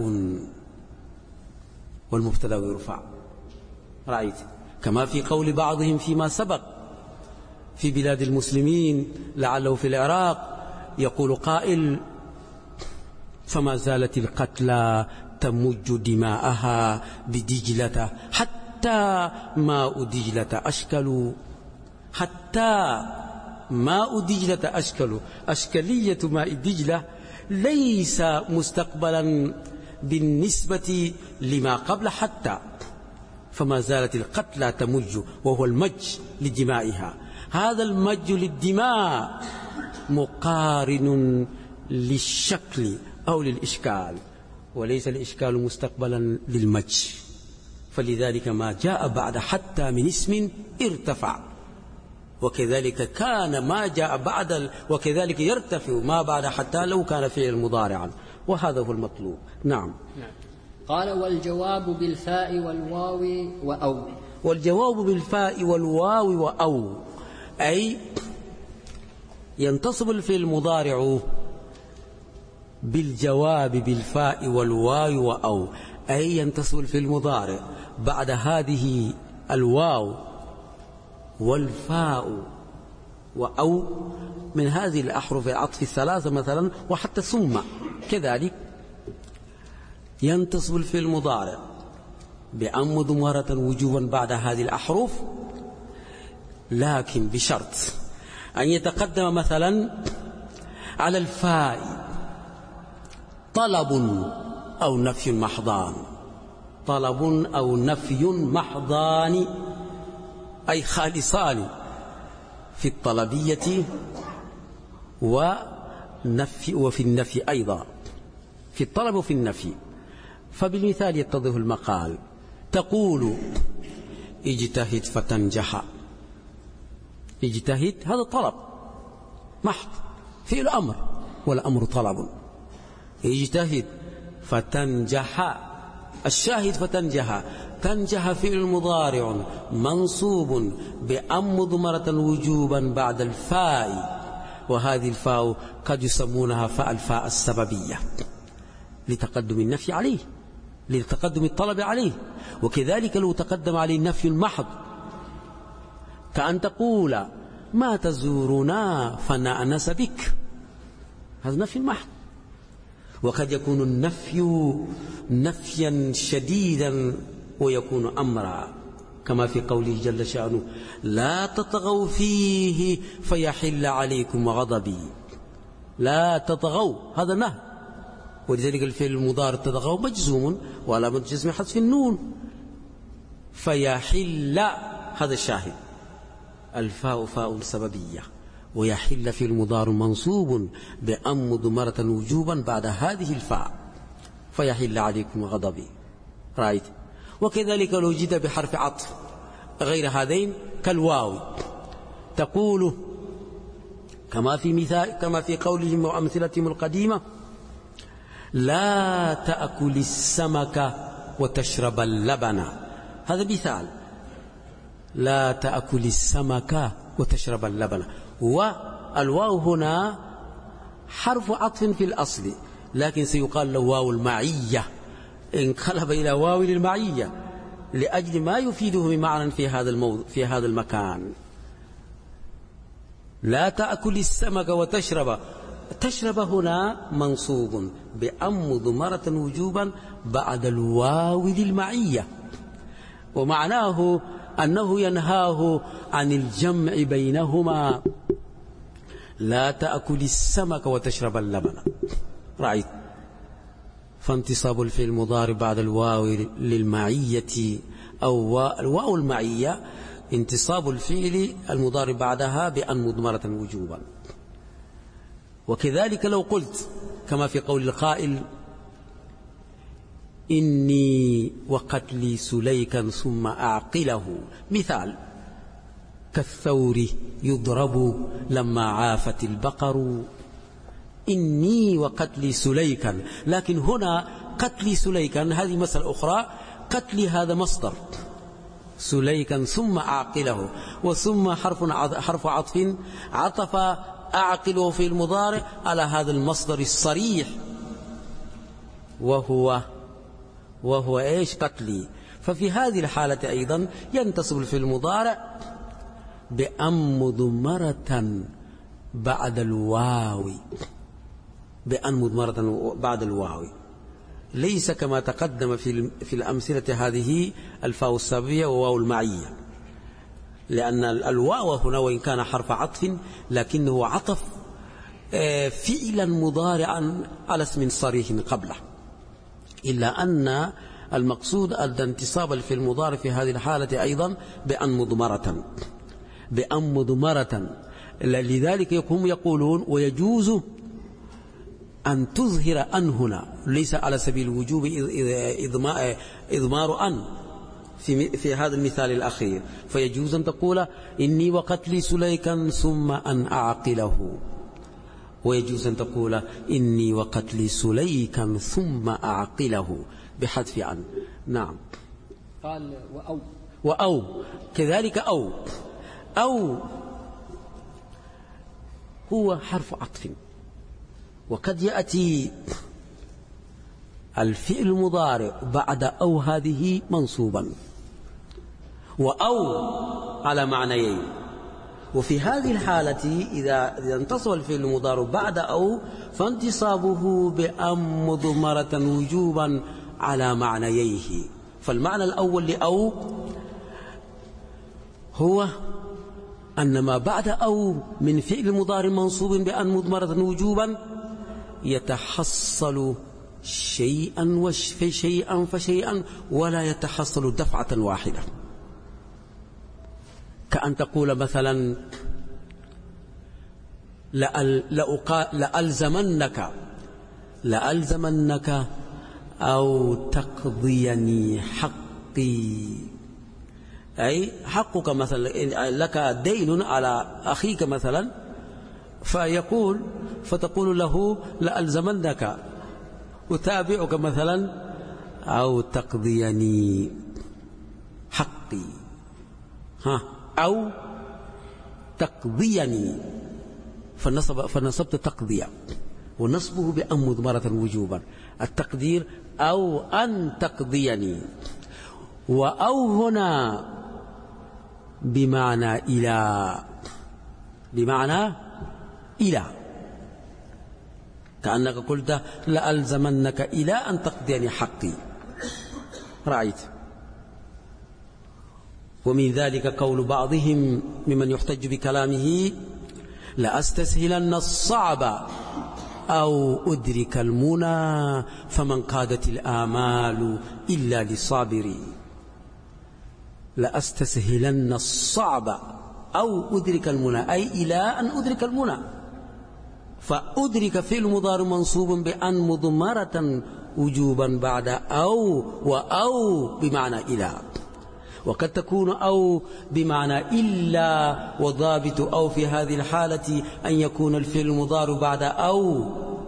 Speaker 3: والمبتدأ يرفع. رأيت كما في قول بعضهم فيما سبق في بلاد المسلمين لعله في العراق، يقول قائل فما زالت القتلى تمج دماءها بدجلة حتى ماء دجلة أشكلوا. حتى ماء دجلة أشكل أشكلية ماء دجلة ليس مستقبلا بالنسبة لما قبل حتى، فما زالت القتلى تمج وهو المج لدمائها. هذا المج للدماء مقارن للشكل أو للإشكال، وليس الإشكال مستقبلا للمج. فلذلك ما جاء بعد حتى من اسم ارتفع، وكذلك كان ما جاء بعد ال... وكذلك يرتفع ما بعد حتى لو كان فعل مضارعا، وهذا هو المطلوب. نعم.
Speaker 2: قال والجواب بالفاء والواو وأو.
Speaker 3: والجواب بالفاء والواو وأو، أي ينتصب الفعل المضارع بالجواب بالفاء والواو وأو، أي ينتصب الفعل المضارع بعد هذه الواو والفاء وأو من هذه الأحرف العطف الثلاثة مثلا، وحتى ثم كذلك ينتصب الفعل المضارع بأن مضمرة وجوبا بعد هذه الأحرف، لكن بشرط أن يتقدم مثلا على الفاء طلب أو نفي محضان، طلب أو نفي محضان أي خالصان في الطلبية ونفي وفي النفي أيضا، في الطلب وفي النفي. فبالمثال يتضح المقال، تقول اجتهد فتنجح، اجتهد هذا طلب محض في الأمر، والأمر طلب. اجتهد فتنجح، الشاهد فتنجح، تنجح فعل مضارع منصوب بأن مضمرة وجوبا بعد الفاء، وهذه الفاء قد يسمونها فاء الفاء السببية لتقدم النفي عليه، لتقدم الطلب عليه. وكذلك لو تقدم عليه النفي المحض، كأن تقول ما تزورنا فنأنس بك، هذا نفي المحض. وقد يكون النفي نفيا شديدا ويكون أمرا، كما في قوله جل شأنه لا تطغوا فيه فيحل عليكم غضبي، لا تطغوا هذا نهي، ولذلك الفعل المضارع تطغوا مجزوم وعلامة جزم حذف النون، فيحل هذا الشاهد، الفاء فاء سببية، ويحل في المضارع منصوب بأن مضمرة وجوبا بعد هذه الفاء، فيحل عليكم غضبي. رأيت؟ وكذلك لو جئت بحرف عطف غير هذين كالواو، تقول كما في مثال كما في قولهم وأمثلتهم القديمة لا تأكل السمك وتشرب اللبن، هذا مثال، لا تأكل السمك وتشرب اللبن. والواو هنا حرف عطف في الأصل، لكن سيقال له واو المعية، انقلب إلى واو للمعية لأجل ما يفيده من معنى في هذا الموضوع في هذا المكان. لا تأكل السمك وتشرب، تشرب هنا منصوب بأن مضمرة وجوبا بعد الواو للمعية، ومعناه أنه ينهاه عن الجمع بينهما، لا تأكل السمك وتشرب اللبن. رأيت؟ فانتصاب الفعل المضارع بعد الواو للمعية أو الواو المعية، انتصاب الفعل المضارع بعدها بأن مضمرة وجوبا. وكذلك لو قلت كما في قول القائل إني وقتلي سليكا ثم أعقله، مثال كالثور يضرب لما عافت البقر، إني وقتلي سليكا، لكن هنا قتلي سليكا هذه مسألة أخرى، قتلي هذا مصدر، سليكا ثم أعقله، وثم حرف حرف عطف عطف أعقله في المضارع على هذا المصدر الصريح، وهو وهو إيش؟ قتلي. ففي هذه الحالة أيضا ينتصب في المضارع بأن مضمرة بعد الواو، بأن مضمرة بعد الواو، ليس كما تقدم في في الأمثلة هذه الفاء السببية وواو المعية، لأن الواو هنا وإن كان حرف عطف لكنه عطف فعلا مضارعا على اسم صريح قبله، إلا أن المقصود الانتصاب في المضارع في هذه الحالة أيضا بأن مضمرة بأن مضمرة لذلك هم يقولون ويجوز أن تظهر أن هنا ليس على سبيل الوجوب إضمار أن في, في هذا المثال الأخير، فيجوز أن تقول إني وقتلي سليكا ثم أن أعقله، ويجوز أن تقول إني وقتلي سليكا ثم أعقله بحذف عن. نعم.
Speaker 2: قال وأو
Speaker 3: وأو كذلك أو أو هو حرف عطف، وقد يأتي الفعل المضارع بعد أو هذه منصوبا، وأو على معنيين. وفي هذه الحالة إذا إذا انتصب الفعل المضارع بعد أو فانتصابه بأن مضمرة وجوبا على معنييه. فالمعنى الأول لأو هو أن ما بعد أو من فعل مضارع منصوب بأن مضمرة وجوبا يتحصل شيئا وشيئا فشيئا ولا يتحصل دفعة واحدة، كأن تقول مثلا لألزمنك لألزمنك أو تقضيني حقي، أي حقك مثلا لك دين على أخيك مثلا، فيقول فتقول له لألزمنك أتابعك مثلا أو تقضيني حقي، ها أو تقضيني فنصب فنصبت تقضية، ونصبه بأن مضمرة وجوبا، التقدير أو أن تقضيني. وأو هنا بمعنى إلى بمعنى إلى كأنك قلت لألزمنك إلى أن تقضيني حقي، رأيت. ومن ذلك قول بعضهم ممن يحتج بكلامه لأستسهلن الصعب أو أدرك المنى فمن قادت الآمال إلا للصابرين. لأستسهلن الصعب أو أدرك المنى أي إلى أن أدرك المنى، فأدرك فعل مضارع منصوب بأن مضمرة وجوبا بعد أو، وأو بمعنى إلى، وقد تكون أو بمعنى إلا، وضابط أو في هذه الحالة أن يكون الفعل المضارع بعد أو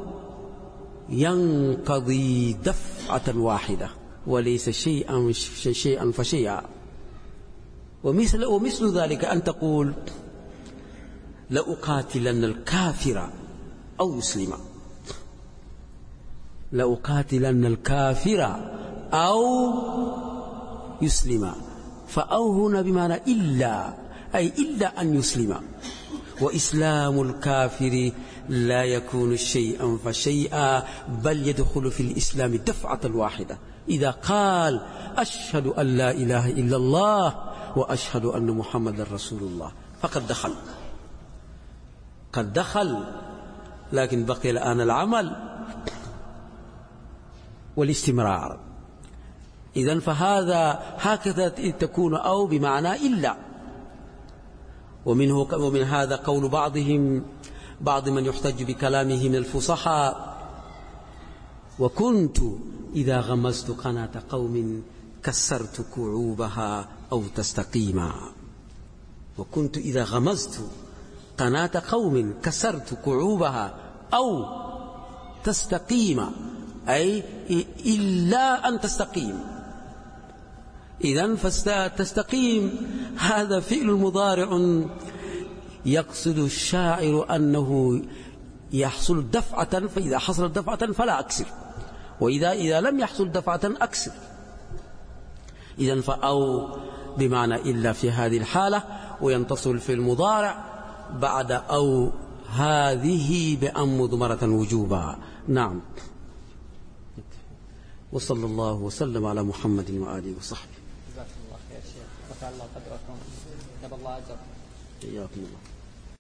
Speaker 3: ينقضي دفعة واحدة وليس شيئا شيئا فشيئا. ومثل, ومثل ذلك أن تقول لأقاتلن الكافر أو يسلم، لأقاتلن الكافر أو يسلم، فأو هنا بمعنى إلا أي إلا أن يسلم، وإسلام الكافر لا يكون شيئا فشيئا بل يدخل في الإسلام دفعة واحدة. إذا قال أشهد أن لا إله إلا الله وأشهد أن محمد رسول الله فقد دخل، قد دخل، لكن بقي الآن العمل والاستمرار. إذن فهذا هكذا تكون أو بمعنى إلا. ومنه ومن هذا قول بعضهم بعض من يحتج بكلامه من الفصحاء وكنت إذا غمزت قناة قوم كسرت كعوبها أو تستقيما، وكنت إذا غمزت قناة قوم كسرت كعوبها أو تستقيما أي إلا أن تستقيم. إذن فاستقيم هذا فعل مضارع يقصد الشاعر أنه يحصل دفعة، فإذا حصل دفعة فلا أكسر، وإذا إذا لم يحصل دفعة أكسر. إذن فأو بمعنى إلا في هذه الحالة، وينتصل في المضارع بعد أو هذه بأن مضمرة وجوبا. نعم. وصلى الله وسلم على محمد وآله وصحبه.
Speaker 2: جزاكم الله خير شيخ، رفع الله قدركم. كتب الله أجر.
Speaker 3: إياكم الله.